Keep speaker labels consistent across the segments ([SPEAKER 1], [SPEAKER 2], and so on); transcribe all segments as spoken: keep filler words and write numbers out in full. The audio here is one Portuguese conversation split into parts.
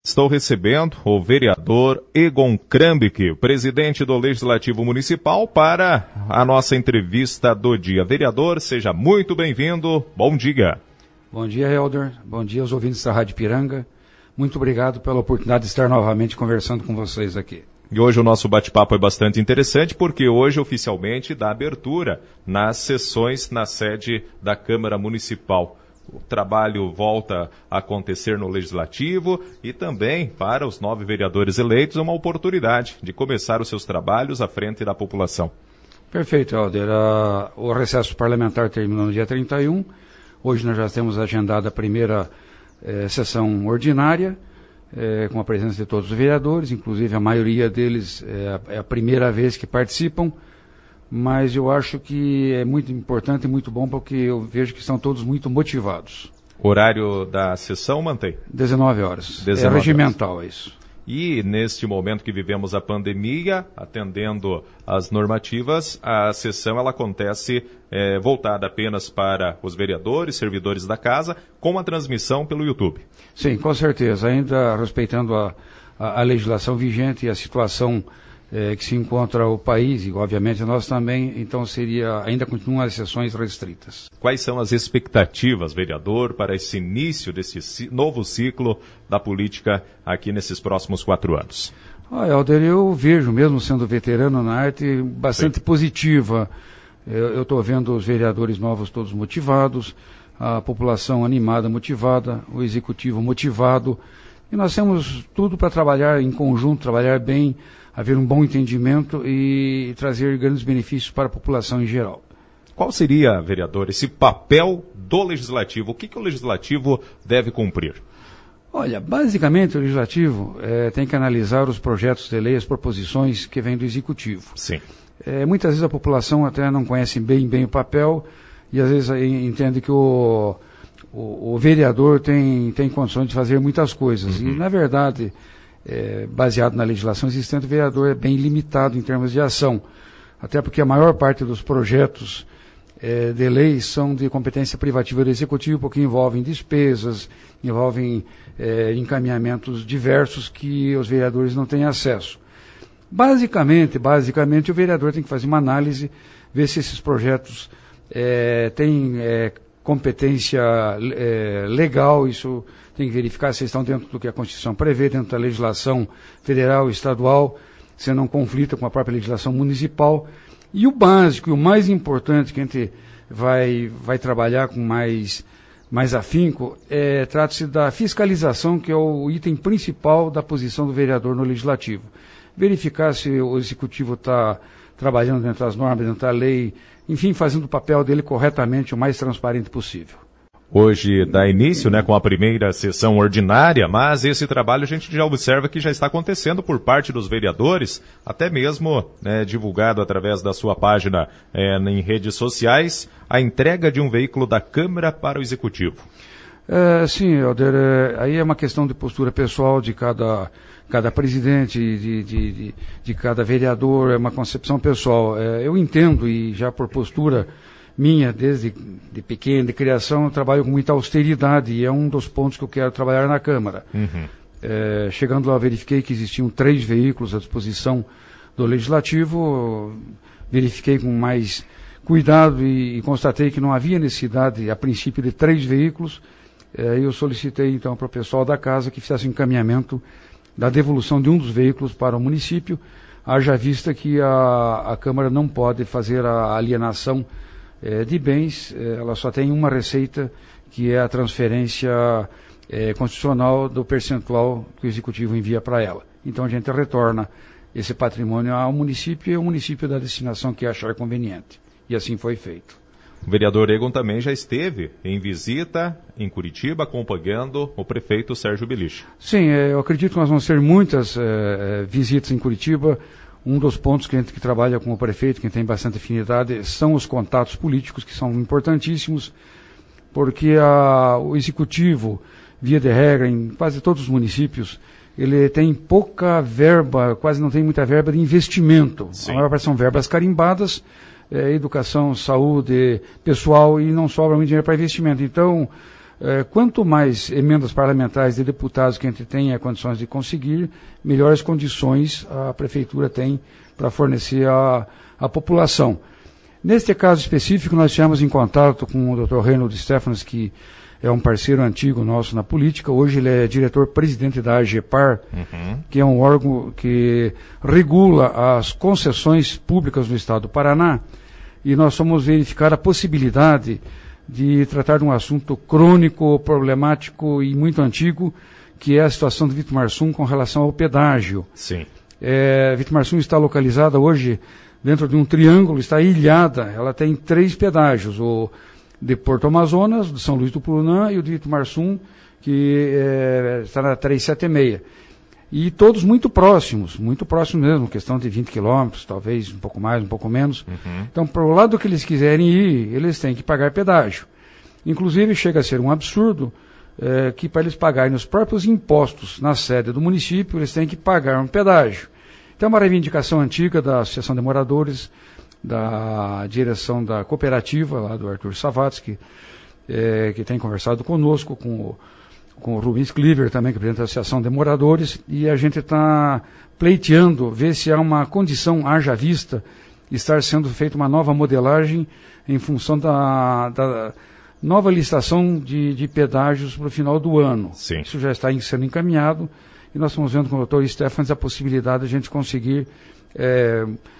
[SPEAKER 1] Estou recebendo o vereador Egon Krambick, presidente do Legislativo Municipal, para a nossa entrevista do dia. Vereador, seja muito bem-vindo. Bom dia.
[SPEAKER 2] Bom dia, Helder. Bom dia aos ouvintes da Rádio Piranga. Muito obrigado pela oportunidade de estar novamente conversando com vocês aqui.
[SPEAKER 1] E hoje o nosso bate-papo é bastante interessante, porque hoje oficialmente dá abertura nas sessões na sede da Câmara Municipal. O trabalho volta a acontecer no Legislativo e também, para os nove vereadores eleitos, é uma oportunidade de começar os seus trabalhos à frente da população.
[SPEAKER 2] Perfeito, Helder. Uh, o recesso parlamentar terminou no dia trinta e um. Hoje nós já temos agendada a primeira eh, sessão ordinária, eh, com a presença de todos os vereadores, inclusive a maioria deles eh, é a primeira vez que participam. Mas eu acho que é muito importante e muito bom porque eu vejo que estão todos muito motivados.
[SPEAKER 1] O horário da sessão mantém?
[SPEAKER 2] dezenove horas.
[SPEAKER 1] dezenove
[SPEAKER 2] é regimental, é isso.
[SPEAKER 1] E neste momento que vivemos a pandemia, atendendo às normativas, a sessão ela acontece é, voltada apenas para os vereadores, servidores da casa, com a transmissão pelo YouTube. Sim,
[SPEAKER 2] com certeza. Ainda respeitando a, a, a legislação vigente e a situação É, que se encontra o país, e obviamente nós também, então seria, ainda continuam as sessões restritas.
[SPEAKER 1] Quais são as expectativas, vereador, para esse início desse novo ciclo da política aqui nesses próximos quatro anos?
[SPEAKER 2] Ah, Helder, eu vejo, mesmo sendo veterano na arte, bastante Sim. positiva. Eu estou vendo os vereadores novos todos motivados, a população animada, motivada, o executivo motivado, e nós temos tudo para trabalhar em conjunto, trabalhar bem, haver um bom entendimento e trazer grandes benefícios para a população em geral.
[SPEAKER 1] Qual seria, vereador, esse papel do Legislativo? O que, que o Legislativo deve cumprir?
[SPEAKER 2] Olha, basicamente o Legislativo é, tem que analisar os projetos de lei, as proposições que vêm do Executivo.
[SPEAKER 1] Sim.
[SPEAKER 2] É, muitas vezes a população até não conhece bem, bem o papel e às vezes entende que o, o, o vereador tem, tem condições de fazer muitas coisas. Uhum. E, na verdade... É, baseado na legislação existente, o vereador é bem limitado em termos de ação, até porque a maior parte dos projetos é, de lei são de competência privativa do Executivo, porque envolvem despesas, envolvem é, encaminhamentos diversos que os vereadores não têm acesso. Basicamente, basicamente, o vereador tem que fazer uma análise, ver se esses projetos é, têm é, competência é, legal, isso tem que verificar se estão dentro do que a Constituição prevê, dentro da legislação federal e estadual, se não conflita com a própria legislação municipal. E o básico, e o mais importante que a gente vai, vai trabalhar com mais, mais afinco, é, trata-se da fiscalização, que é o item principal da posição do vereador no Legislativo. Verificar se o Executivo está trabalhando dentro das normas, dentro da lei, enfim, fazendo o papel dele corretamente, o mais transparente possível.
[SPEAKER 1] Hoje dá início, né, com a primeira sessão ordinária, mas esse trabalho a gente já observa que já está acontecendo por parte dos vereadores, até mesmo né, divulgado através da sua página é, em redes sociais, a entrega de um veículo da Câmara para o Executivo.
[SPEAKER 2] É, sim, Helder, é, aí é uma questão de postura pessoal de cada, cada presidente, de, de, de, de cada vereador, é uma concepção pessoal. É, eu entendo e já por postura minha, desde de pequeno, de criação, eu trabalho com muita austeridade e é um dos pontos que eu quero trabalhar na Câmara. Uhum. É, chegando lá, verifiquei que existiam três veículos à disposição do Legislativo, verifiquei com mais cuidado e, e constatei que não havia necessidade, a princípio, de três veículos. É, eu solicitei, então, para o pessoal da casa que fizesse um encaminhamento da devolução de um dos veículos para o município, haja vista que a, a Câmara não pode fazer a alienação de bens, ela só tem uma receita, que é a transferência é, constitucional do percentual que o Executivo envia para ela. Então a gente retorna esse patrimônio ao município e o município da destinação que achar conveniente. E assim foi feito.
[SPEAKER 1] O vereador Egon também já esteve em visita em Curitiba, acompanhando o prefeito Sérgio Belich.
[SPEAKER 2] Sim, eu acredito que nós vamos ter muitas é, visitas em Curitiba. Um dos pontos que a gente que trabalha com o prefeito, que tem bastante afinidade, são os contatos políticos, que são importantíssimos, porque a, o executivo, via de regra, em quase todos os municípios, ele tem pouca verba, quase não tem muita verba de investimento. Sim. A maior parte são verbas carimbadas, é, educação, saúde, pessoal, e não sobra muito dinheiro para investimento. Então, É, quanto mais emendas parlamentares de deputados que a gente tenha condições de conseguir, melhores condições a prefeitura tem para fornecer à, à população. Neste caso específico, nós estivemos em contato com o doutor Reinhold Stefanos, que é um parceiro antigo nosso na política. Hoje ele é diretor-presidente da AGEPAR, uhum. que é um órgão que regula as concessões públicas no estado do Paraná, e nós fomos verificar a possibilidade de tratar de um assunto crônico, problemático e muito antigo, que é a situação de Vitomarsum com relação ao pedágio.
[SPEAKER 1] Sim.
[SPEAKER 2] É, Vitomarsum está localizada hoje dentro de um triângulo, está ilhada, ela tem três pedágios, o de Porto Amazonas, de São Luís do Purunã e o de Vitomarsum, que é, está na trezentos e setenta e seis. E todos muito próximos, muito próximos mesmo, questão de vinte quilômetros, talvez um pouco mais, um pouco menos. Uhum. Então, para o lado que eles quiserem ir, eles têm que pagar pedágio. Inclusive, chega a ser um absurdo é, que para eles pagarem os próprios impostos na sede do município, eles têm que pagar um pedágio. Então, é uma reivindicação antiga da Associação de Moradores, da direção da cooperativa, lá do Arthur Savatsky, é, que tem conversado conosco, com o, com o Rubens Cleaver também, que representa a Associação de Moradores, e a gente está pleiteando, ver se há uma condição, haja vista, estar sendo feita uma nova modelagem em função da, da nova licitação de, de pedágios para o final do ano.
[SPEAKER 1] Sim.
[SPEAKER 2] Isso já está sendo encaminhado, e nós estamos vendo com o doutor Stefanos a possibilidade de a gente conseguir é,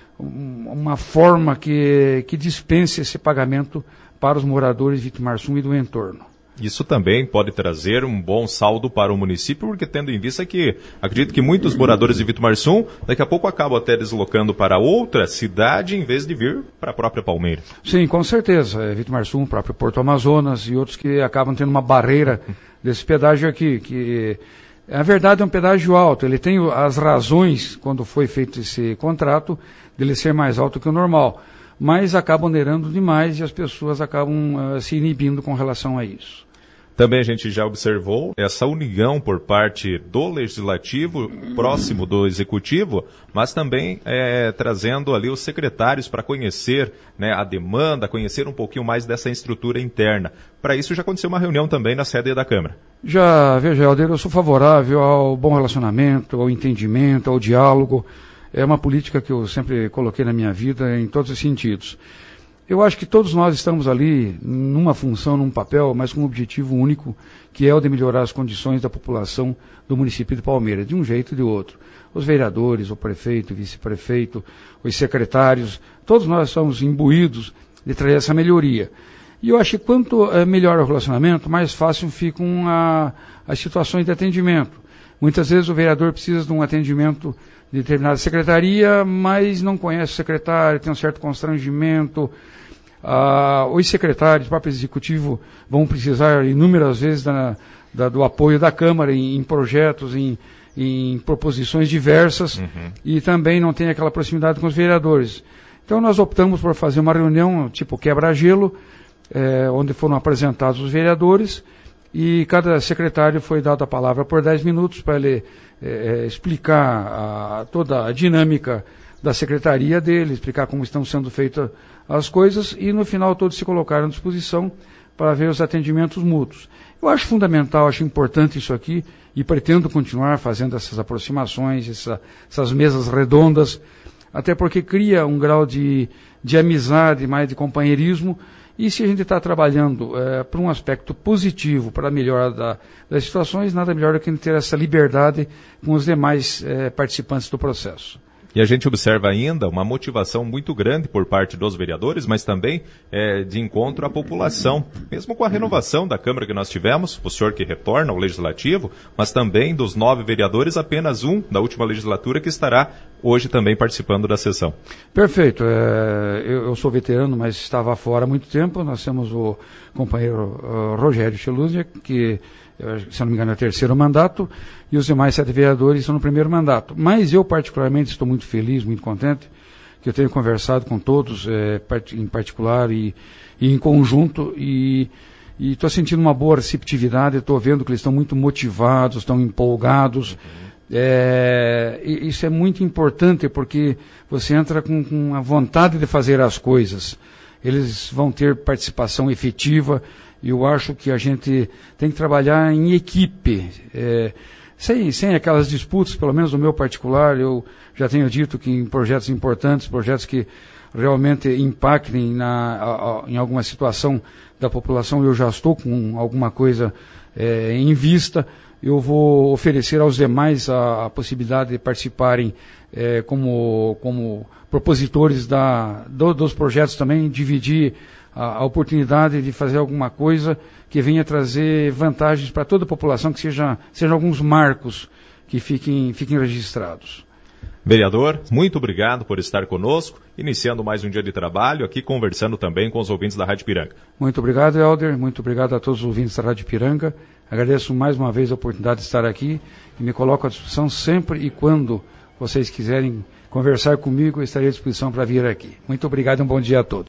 [SPEAKER 2] uma forma que, que dispense esse pagamento para os moradores de Vitomarsum e do entorno.
[SPEAKER 1] Isso também pode trazer um bom saldo para o município, porque tendo em vista que acredito que muitos moradores de Vitomarsum daqui a pouco acabam até deslocando para outra cidade em vez de vir para a própria Palmeiras.
[SPEAKER 2] Sim, com certeza. É, Vitomarsum, o próprio Porto Amazonas e outros que acabam tendo uma barreira desse pedágio aqui, que na verdade é um pedágio alto. Ele tem as razões, quando foi feito esse contrato, dele ser mais alto que o normal, mas acabam onerando demais e as pessoas acabam uh, se inibindo com relação a isso.
[SPEAKER 1] Também a gente já observou essa união por parte do Legislativo, próximo do Executivo, mas também é, trazendo ali os secretários para conhecer, né, a demanda, conhecer um pouquinho mais dessa estrutura interna. Para isso já aconteceu uma reunião também na sede da Câmara.
[SPEAKER 2] Já, veja, Helder, eu sou favorável ao bom relacionamento, ao entendimento, ao diálogo. É uma política que eu sempre coloquei na minha vida em todos os sentidos. Eu acho que todos nós estamos ali numa função, num papel, mas com um objetivo único, que é o de melhorar as condições da população do município de Palmeiras, de um jeito e de outro. Os vereadores, o prefeito, o vice-prefeito, os secretários, todos nós somos imbuídos de trazer essa melhoria. E eu acho que quanto é, melhor o relacionamento, mais fácil ficam a, as situações de atendimento. Muitas vezes o vereador precisa de um atendimento de determinada secretaria, mas não conhece o secretário, tem um certo constrangimento. Ah, os secretários, o próprio executivo, vão precisar inúmeras vezes da, da, do apoio da Câmara em, em projetos, em, em proposições diversas, uhum. e também não tem aquela proximidade com os vereadores. Então nós optamos por fazer uma reunião tipo quebra-gelo, eh, onde foram apresentados os vereadores, e cada secretário foi dado a palavra por dez minutos para ele é, explicar a, toda a dinâmica da secretaria dele, explicar como estão sendo feitas as coisas, e no final todos se colocaram à disposição para ver os atendimentos mútuos. Eu acho fundamental, acho importante isso aqui, e pretendo continuar fazendo essas aproximações, essa, essas mesas redondas, até porque cria um grau de, de amizade, mais de companheirismo. E se a gente está trabalhando é, para um aspecto positivo, para a melhora da, das situações, nada melhor do que ter essa liberdade com os demais é, participantes do processo.
[SPEAKER 1] E a gente observa ainda uma motivação muito grande por parte dos vereadores, mas também é, de encontro à população. Mesmo com a renovação da Câmara que nós tivemos, o senhor que retorna ao Legislativo, mas também dos nove vereadores, apenas um da última legislatura que estará hoje também participando da sessão.
[SPEAKER 2] Perfeito. É, eu, eu sou veterano, mas estava fora há muito tempo. Nós temos o companheiro uh, Rogério Cheluzia, que, se não me engano, é o terceiro mandato, e os demais sete vereadores estão no primeiro mandato. Mas eu, particularmente, estou muito feliz, muito contente, que eu tenho conversado com todos, é, part, em particular e, e em conjunto, e estou sentindo uma boa receptividade, estou vendo que eles estão muito motivados, estão empolgados. Uhum. É, isso é muito importante, porque você entra com, com a vontade de fazer as coisas. Eles vão ter participação efetiva. Eu acho que a gente tem que trabalhar em equipe, é, sem, sem aquelas disputas, pelo menos no meu particular. Eu já tenho dito que em projetos importantes, projetos que realmente impactem na, a, a, em alguma situação da população, eu já estou com alguma coisa é, em vista. Eu vou oferecer aos demais a, a possibilidade de participarem é, como, como propositores da, do, dos projetos também, dividir a, a oportunidade de fazer alguma coisa que venha trazer vantagens para toda a população, que seja, sejam alguns marcos que fiquem, fiquem registrados.
[SPEAKER 1] Vereador, muito obrigado por estar conosco, iniciando mais um dia de trabalho, aqui conversando também com os ouvintes da Rádio Ipiranga.
[SPEAKER 2] Muito obrigado, Helder, muito obrigado a todos os ouvintes da Rádio Ipiranga. Agradeço mais uma vez a oportunidade de estar aqui e me coloco à disposição sempre e quando vocês quiserem conversar comigo, eu estarei à disposição para vir aqui. Muito obrigado e um bom dia a todos.